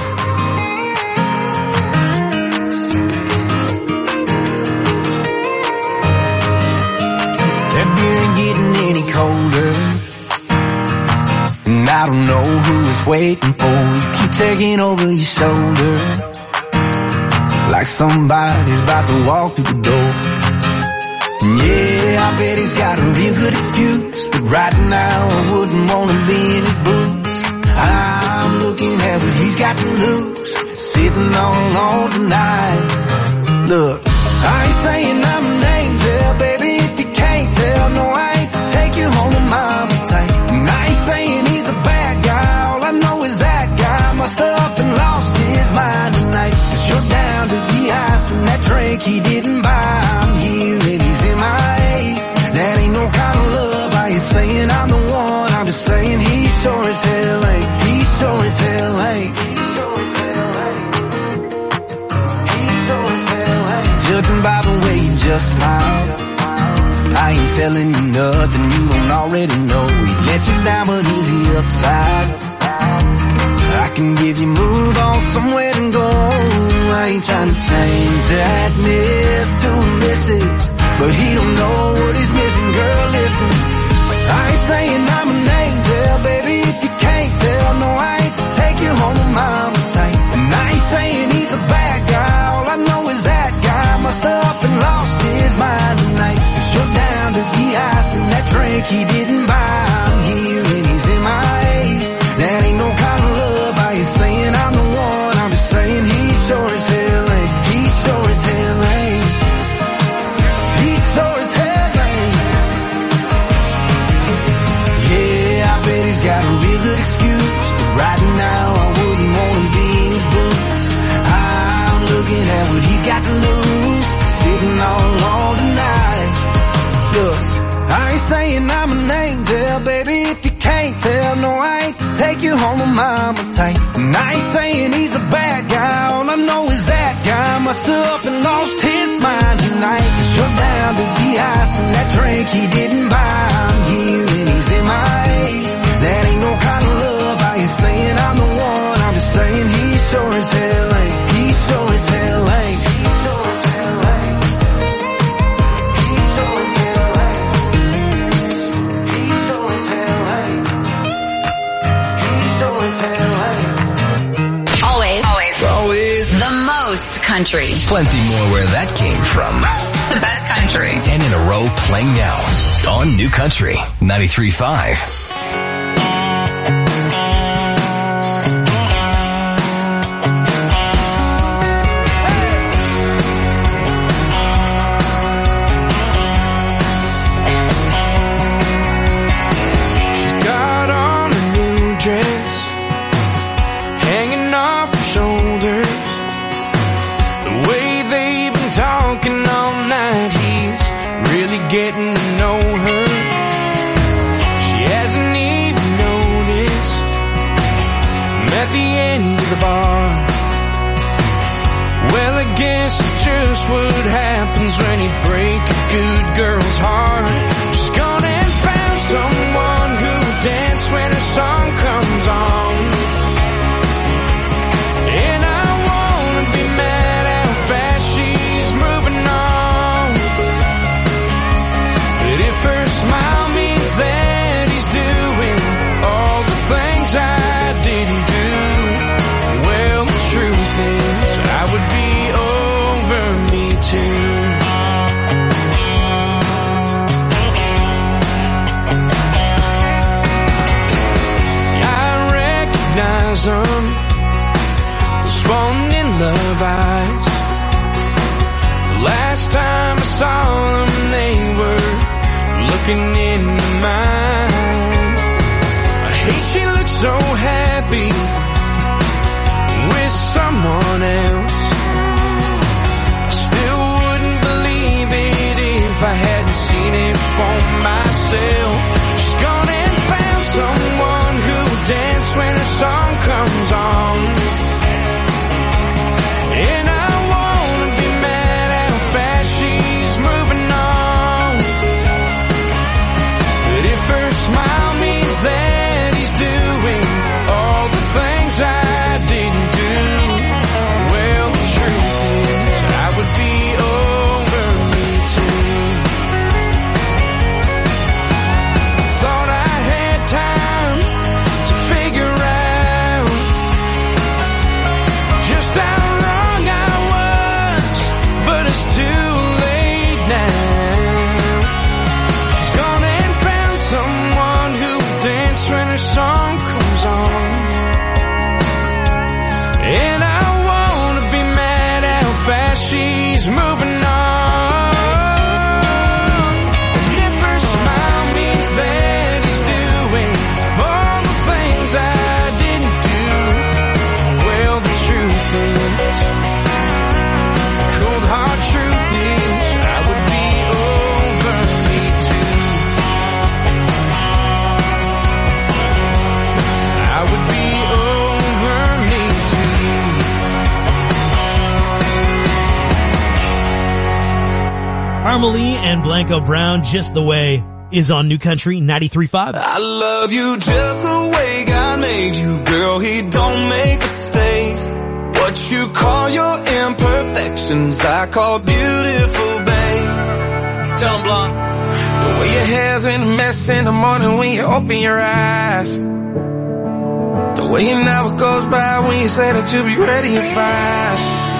S17: That beer ain't getting any colder, and I don't know who is waiting for. You keep taking over your shoulder, like somebody's about to walk through the door. Yeah, I bet he's got a real good excuse, but right now I wouldn't wanna be in his boots. I'm looking at what he's got to lose, sitting all alone tonight. Look, I ain't saying I'm an angel, baby, if you can't tell. No, I ain't take you home to mama tight. And I ain't saying he's a bad guy, all I know is that guy must have up and lost his mind tonight. Cause you're down to the ice and that drink he didn't buy. I'm here and he's in my A. That ain't no kind of love, I ain't saying I'm the one, I'm just saying he sure as hell ain't. He sure as hell ain't. He sure as hell ain't. He sure as hell ain't. Judging by the way you just smile, I ain't telling you nothing you don't already know. He let you down but he's the upside. I can give you move on somewhere to go. I ain't trying to change that miss to a missus, but he don't know what he's missing, girl, listen. I ain't saying I'm an angel, baby, if you can't tell. No, I ain't take you home to mama tight. And I ain't saying he's a bad guy, all I know is that guy must have up and lost his mind tonight. Cause you're down to the ice and that drink he didn't buy. I'm here and he's in my A. That ain't no kind of love, I ain't saying I'm the one, I'm just saying he sure as hell ain't. He sure as hell ain't. He sure as hell ain't. Yeah, I bet he's got a real good excuse, but right now I wouldn't wanna be in his boots. I'm looking at what he's got to lose, sitting all alone tonight. Look, I ain't saying I'm an angel, baby, if you can't tell. No, I ain't take you home to mama tight. And I ain't saying he's a bad guy, all I know is that guy must have up and lost his mind tonight. Cause you're down to the ice and that drink he didn't buy. I'm here and he's in my A. That ain't no kind of love, I ain't saying I'm the one, I'm just saying he sure as hell ain't. He sure as hell ain't. He sure as hell ain't. He sure as hell ain't. He sure as hell ain't. He sure as hell ain't.
S7: Always. Always.
S18: Always.
S7: The most country.
S5: Plenty more where that came from.
S7: The best country.
S5: Ten in a row playing now on New Country ninety-three point five.
S20: Getting to know her, she hasn't even noticed. I'm at the end of the bar. Well, I guess it's just what happens when you break a good girl's heart. She's gone and found someone who'll dance when her song comes on. And I wanna be mad at how fast she's moving on. But if her smile means that he's doing all the things I didn't do, well, the truth is I would be over me too. I recognize them, those falling in love eyes. The last time I saw them, they were looking into mine. I hate she looks so happy with someone else. I still wouldn't believe it if I hadn't seen it for myself. She's gone and found someone who'll dance when her song comes on. And I wanna be mad at how fast she's moving on. But if her smile means that he's doing all the things I didn't do, well, the truth is I would be over me too.
S3: Normally and Blanco Brown, Just the Way, is on New Country ninety-three point five.
S2: I love you just the way God made you, girl. He don't make mistakes. What you call your imperfections, I call beautiful, babe. Tell 'em, Blonde.
S20: The way your hair's in a mess in the morning when you open your eyes. The way an hour goes by when you say that you'll be ready in five.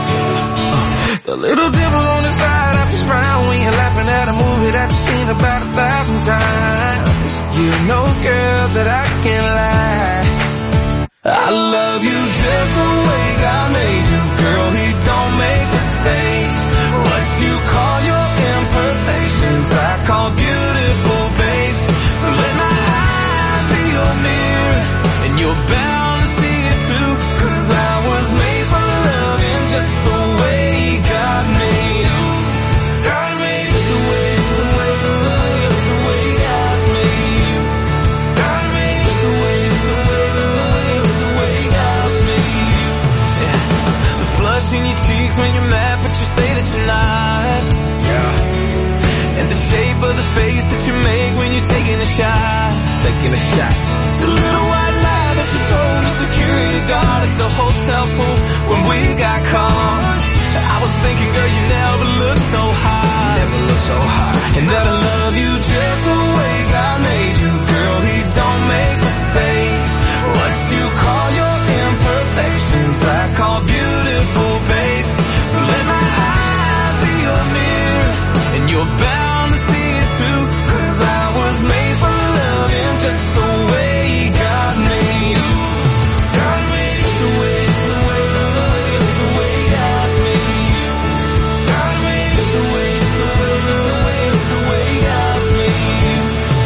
S20: The little dimple on the side of your smile when you're laughing at a movie that you've seen about a thousand times. You know, girl, that I can't lie. I love you just the way God made you, girl. He don't make mistakes. What you call your imperfections, I call beautiful, babe. So let my eyes be your mirror, and you're bound to see it too. 'Cause I was made for loving just the way God made you. God made you the way, the way, the way, the way God made you. God made you the way, the way, the way, the way God made you. Yeah. The flush in your cheeks when you're mad, but you say that you're not. Yeah. And the shape of the face that you make when you're taking a shot. Taking a shot. The little white lie that you told the security guard at the hotel pool when we got caught. I was thinking, girl, you never looked so high. Never looked so high. And that I love you just the way God made you, girl. He don't make mistakes. What you call your imperfections, I call beautiful, babe. So let my eyes be your mirror, and you're bound to see it too. 'Cause I was made for loving just the way God made you. God made you the way, the way, the way, the way God made you. God made you the way, the way, the way, the way God made you.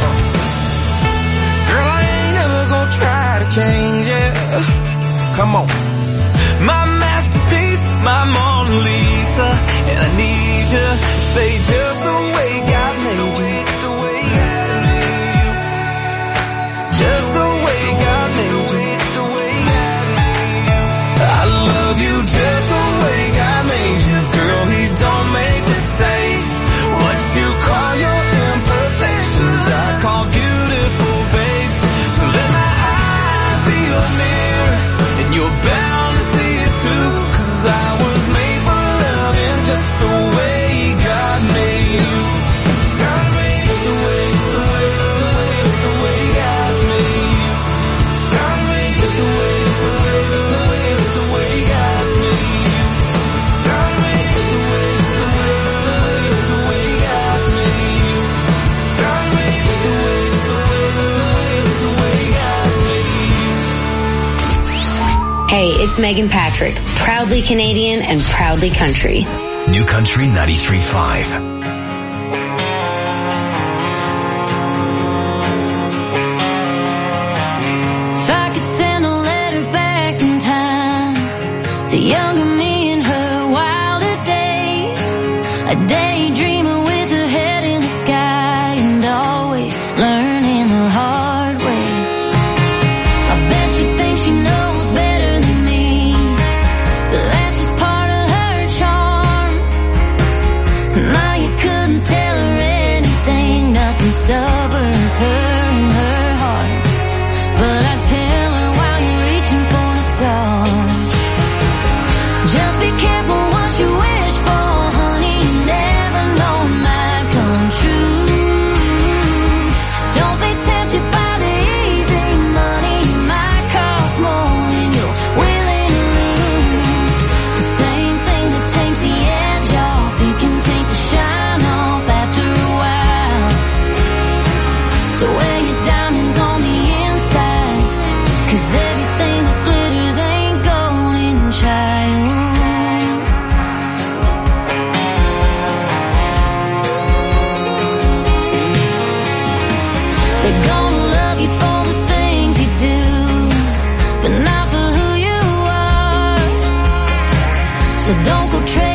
S20: Girl, I ain't never gonna try to change it. Come on. My masterpiece, my Mona Lisa, and I need you to stay just the way God made you. Just the way God made you. I love you just the way God made you, girl. He don't make mistakes. What you call your imperfections, I call beautiful, babe. So let my eyes be your mirror, and you're bound to see it too. 'Cause I was made for loving just the way God made you. God made you the way, the way, the way, the way God made you. God made you the way, the way, the way, the way God made you. God made you the way, the way, the way, the way God made you. God made you the way, the way, the way, the way God made you.
S6: Hey, it's Megan Patrick, proudly Canadian and proudly country.
S5: New Country ninety-three point five.
S1: If I could send a letter back in time to younger me in her wilder days, a daydreamer with her head in the sky and always learning the hard way. I bet she thinks she knows better than me, but that's just part of her charm. Now you couldn't tell her anything, nothing stubborn as her and her heart. But I tell her while you're reaching for the stars, just be careful what you wish for, honey. You never know it might come true. Don't be tempted by the easy money. It might cost more than you're willing to lose. The same thing that takes the edge off, it can take the shine off after a while. So wear your diamonds on the inside, 'cause everything that glitters ain't golden, child. They're gonna love you for the things you do, but not for who you are. So don't go trading